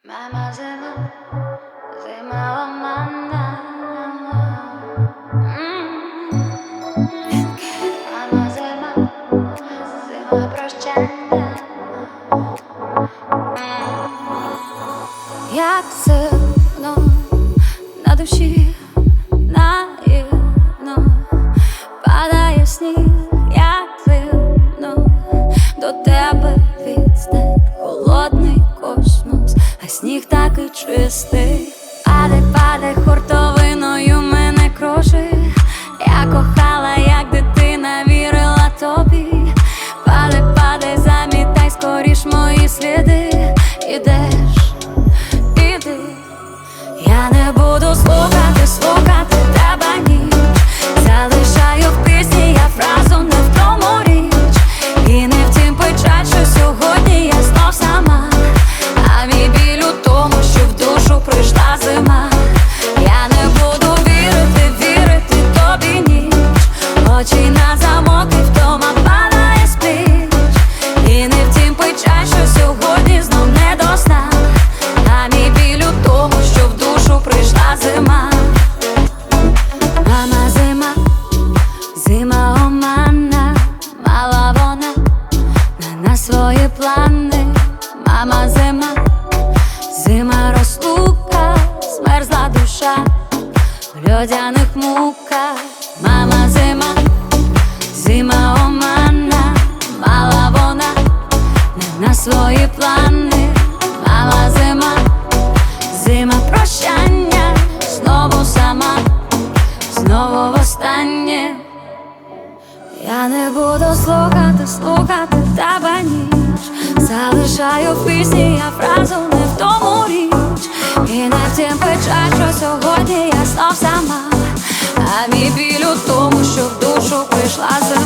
Мама зима, зима омана. Мама зима, зима прощання. Як сильно на душі наївно падає сніг, як дивно до тебе відстань холодний космос, а сніг такий чистий. Паде хуртовиною мене кружить. Я кохала, як дитина, вірила тобі. Паде, замітай скоріш мої сліди. Ідеш, іди. Я не буду слухати тебе ніч. Залишаю в пісні я фразу, не в тому річ. І не втім печаль, що сьогодні я знов сама. А мій біль у тому, що в душу прийшла зима. Я не буду вірити тобі ніч. Очі на замок і вдома падає спіч. І не втім печаль, що сьогодні знов не до сна. А мій біль у тому, що в душу прийшла зима. Мама зима, зима омана. Мала вона на свої плани. Мама зима, зима розлука, змерзла душа в льодяних муках. Мама зима, зима омана. Мала вона на свої плани. Мама зима, зима прощання. Знову сама, знову востаннє. Я не буду слухати тебе ніч. Залишаю в пісні я фразу, не в тому річ. І не втім печаль, що сьогодні я знов сама. А мій біль у тому, що в душу прийшла зима.